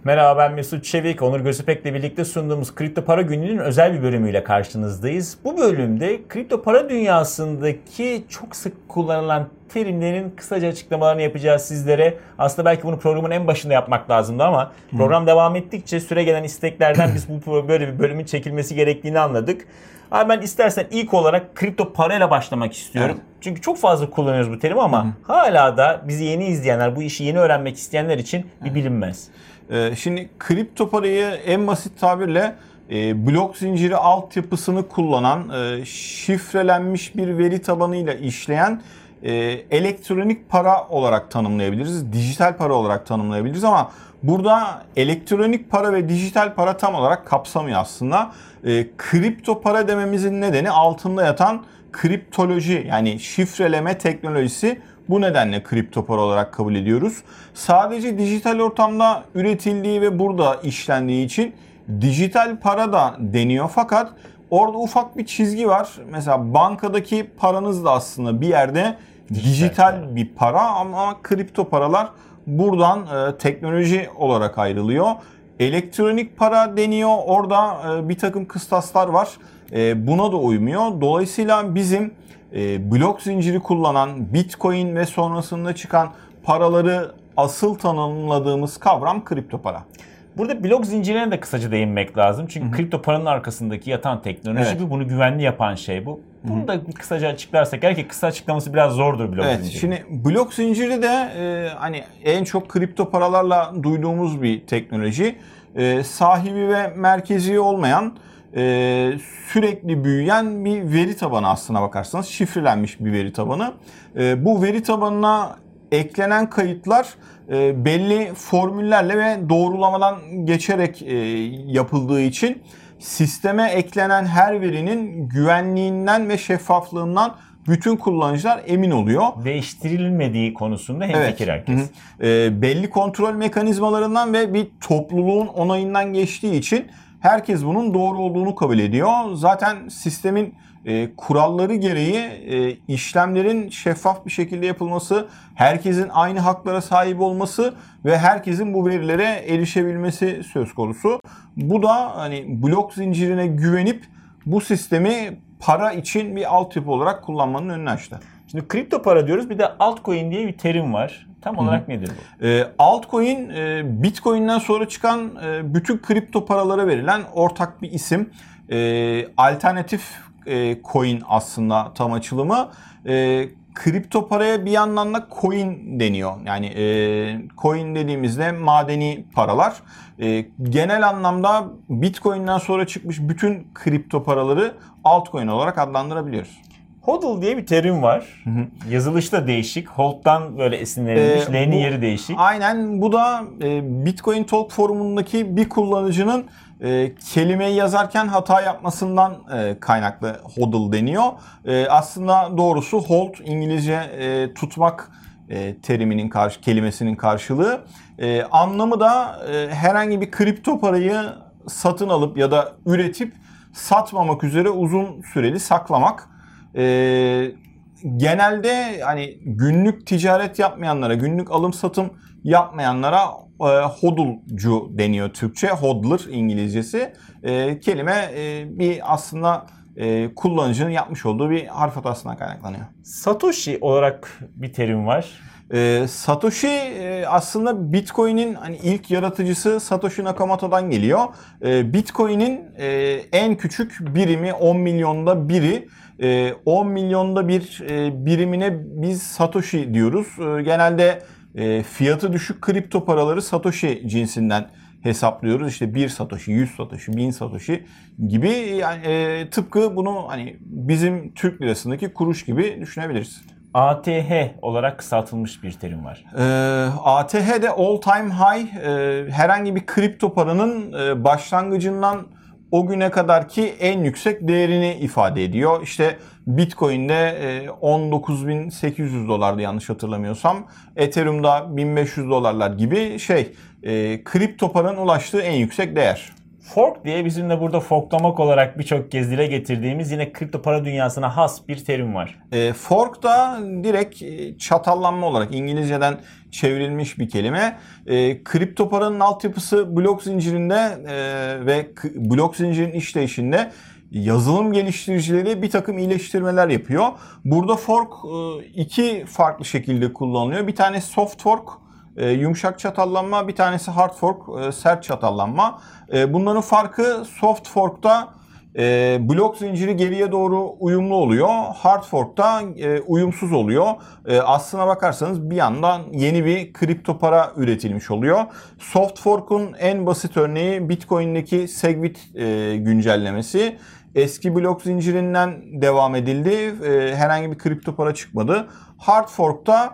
Merhaba, ben Mesut Çevik. Onur Gözüpek'le birlikte sunduğumuz Kripto Para Günü'nün özel bir bölümüyle karşınızdayız. Bu bölümde kripto para dünyasındaki çok sık kullanılan terimlerin kısaca açıklamalarını yapacağız sizlere. Aslında belki bunu programın en başında yapmak lazımdı ama program devam ettikçe süre gelen isteklerden biz böyle bir bölümün çekilmesi gerektiğini anladık. Abi ben istersen ilk olarak kripto parayla başlamak istiyorum. Evet. Çünkü çok fazla kullanıyoruz bu terimi ama hala da bizi yeni izleyenler, bu işi yeni öğrenmek isteyenler için bir bilinmez. Şimdi kripto parayı en basit tabirle blok zinciri altyapısını kullanan, şifrelenmiş bir veri tabanıyla işleyen elektronik para olarak tanımlayabiliriz. Dijital para olarak tanımlayabiliriz ama burada elektronik para ve dijital para tam olarak kapsamıyor aslında. Kripto para dememizin nedeni altında yatan kriptoloji, yani şifreleme teknolojisi. Bu nedenle kripto para olarak kabul ediyoruz. Sadece dijital ortamda üretildiği ve burada işlendiği için dijital para da deniyor. Fakat orada ufak bir çizgi var. Mesela bankadaki paranız da aslında bir yerde dijital bir para ama kripto paralar buradan teknoloji olarak ayrılıyor. Elektronik para deniyor. Orada bir takım kıstaslar var. Buna da uymuyor. Dolayısıyla bizim blok zinciri kullanan Bitcoin ve sonrasında çıkan paraları asıl tanımladığımız kavram kripto para. Burada blok zincirine de kısaca değinmek lazım. Çünkü kripto paranın arkasındaki yatan teknoloji ve bunu güvenli yapan şey bu. Bunu da kısaca açıklarsak, belki kısa açıklaması biraz zordur blok zinciri. Şimdi blok zinciri de hani en çok kripto paralarla duyduğumuz bir teknoloji. Sahibi ve merkezi olmayan, sürekli büyüyen bir veri tabanı aslına bakarsanız. Şifrelenmiş bir veri tabanı. Bu veri tabanına eklenen kayıtlar belli formüllerle ve doğrulamadan geçerek yapıldığı için sisteme eklenen her verinin güvenliğinden ve şeffaflığından bütün kullanıcılar emin oluyor. Değiştirilmediği konusunda hemfikir herkes. Belli kontrol mekanizmalarından ve bir topluluğun onayından geçtiği için herkes bunun doğru olduğunu kabul ediyor. Zaten sistemin kuralları gereği işlemlerin şeffaf bir şekilde yapılması, herkesin aynı haklara sahip olması ve herkesin bu verilere erişebilmesi söz konusu. Bu da hani blok zincirine güvenip bu sistemi para için bir altyapı olarak kullanmanın önünü açtı. Şimdi kripto para diyoruz, bir de altcoin diye bir terim var. Tam olarak nedir bu? Altcoin, Bitcoin'den sonra çıkan bütün kripto paralara verilen ortak bir isim. Alternatif coin aslında tam açılımı. Kripto paraya bir yandan da coin deniyor. Yani coin dediğimizde madeni paralar. Genel anlamda Bitcoin'den sonra çıkmış bütün kripto paraları altcoin olarak adlandırabiliyoruz. HODL diye bir terim var. Yazılış da değişik. Hold'dan böyle esinlenilmiş. L'nin yeri değişik. Aynen, bu da Bitcoin Talk forumundaki bir kullanıcının kelimeyi yazarken hata yapmasından kaynaklı HODL deniyor. Aslında doğrusu hold, İngilizce tutmak teriminin kelimesinin karşılığı. Anlamı da herhangi bir kripto parayı satın alıp ya da üretip satmamak üzere uzun süreli saklamak. Genelde hani günlük ticaret yapmayanlara, günlük alım satım yapmayanlara hodlcu deniyor Türkçe. Hodler İngilizcesi. Kelime bir aslında kullanıcının yapmış olduğu bir harf hatasından kaynaklanıyor. Satoshi olarak bir terim var. Satoshi aslında Bitcoin'in hani ilk yaratıcısı Satoshi Nakamoto'dan geliyor. Bitcoin'in en küçük birimi 10 milyonda biri. 10 milyonda bir birimine biz Satoshi diyoruz. Genelde fiyatı düşük kripto paraları Satoshi cinsinden hesaplıyoruz. İşte 1 Satoshi, 100 Satoshi, 1000 Satoshi gibi, yani tıpkı bunu hani bizim Türk lirasındaki kuruş gibi düşünebiliriz. ATH olarak kısaltılmış bir terim var. ATH de all time high, herhangi bir kripto paranın başlangıcından o güne kadarki en yüksek değerini ifade ediyor. İşte Bitcoin'de 19.800 dolardı yanlış hatırlamıyorsam. Ethereum'da 1500 dolarlar gibi kripto paranın ulaştığı en yüksek değer. Fork diye bizim de burada forklamak olarak birçok kez dile getirdiğimiz yine kripto para dünyasına has bir terim var. Fork da direkt çatallanma olarak İngilizceden çevrilmiş bir kelime. Kripto paranın altyapısı blok zincirinde ve blok zincirin işleyişinde yazılım geliştiricileri bir takım iyileştirmeler yapıyor. Burada fork iki farklı şekilde kullanılıyor. Bir tanesi soft fork, yumuşak çatallanma, bir tanesi hard fork, sert çatallanma. Bunların farkı soft fork'ta blok zinciri geriye doğru uyumlu oluyor. Hard fork'ta uyumsuz oluyor. Aslına bakarsanız bir yandan yeni bir kripto para üretilmiş oluyor. Soft fork'un en basit örneği Bitcoin'deki Segwit güncellemesi. Eski blok zincirinden devam edildi. Herhangi bir kripto para çıkmadı. Hard fork'ta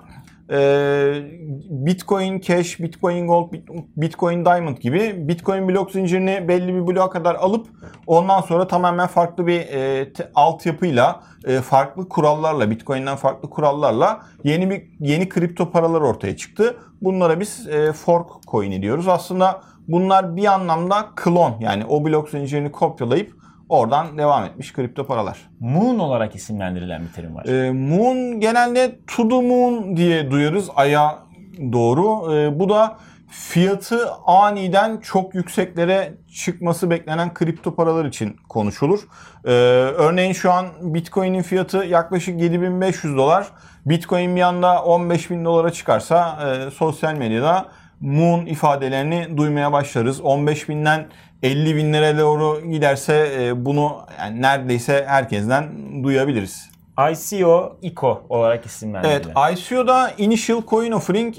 Bitcoin Cash, Bitcoin Gold, Bitcoin Diamond gibi Bitcoin blok zincirini belli bir bloğa kadar alıp ondan sonra tamamen farklı bir altyapıyla, farklı kurallarla, Bitcoin'den farklı kurallarla yeni kripto paralar ortaya çıktı. Bunlara biz fork coin'i diyoruz. Aslında bunlar bir anlamda klon, yani o blok zincirini kopyalayıp oradan devam etmiş kripto paralar. Moon olarak isimlendirilen bir terim var. Moon genelde to the moon diye duyarız, aya doğru. Bu da fiyatı aniden çok yükseklere çıkması beklenen kripto paralar için konuşulur. Örneğin şu an Bitcoin'in fiyatı yaklaşık $7.500. Bitcoin bir anda $15.000 çıkarsa sosyal medyada Moon ifadelerini duymaya başlarız. 15.000'den 50.000'lere doğru giderse bunu yani neredeyse herkesten duyabiliriz. ICO olarak isimlendirilen. Evet, ICO'da Initial Coin Offering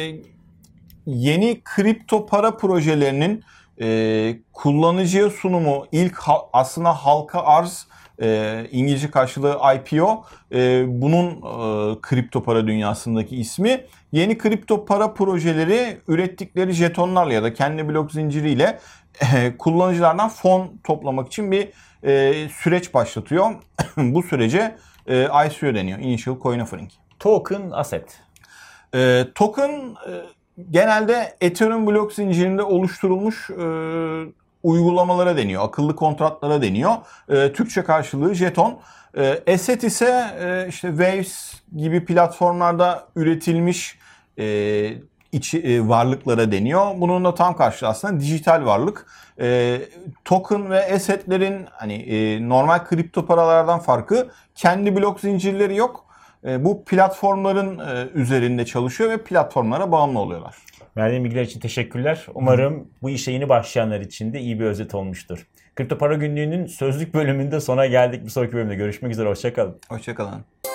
yeni kripto para projelerinin kullanıcıya sunumu, ilk aslında halka arz, İngilizce karşılığı IPO, bunun kripto para dünyasındaki ismi. Yeni kripto para projeleri ürettikleri jetonlarla ya da kendi blok zinciriyle kullanıcılardan fon toplamak için bir süreç başlatıyor. Bu sürece ICO deniyor. Initial Coin Offering. Token asset. Token genelde Ethereum blok zincirinde oluşturulmuş uygulamalara deniyor. Akıllı kontratlara deniyor. Türkçe karşılığı jeton. Asset ise işte Waves gibi platformlarda üretilmiş varlıklara deniyor. Bunun da tam karşılığı aslında dijital varlık. Token ve assetlerin hani normal kripto paralardan farkı, kendi blok zincirleri yok. Bu platformların üzerinde çalışıyor ve platformlara bağımlı oluyorlar. Verdiğin bilgiler için teşekkürler. Umarım bu işe yeni başlayanlar için de iyi bir özet olmuştur. Kripto Para Günlüğü'nün sözlük bölümünde sona geldik. Bir sonraki bölümde görüşmek üzere. Hoşça kalın. Hoşça kalın.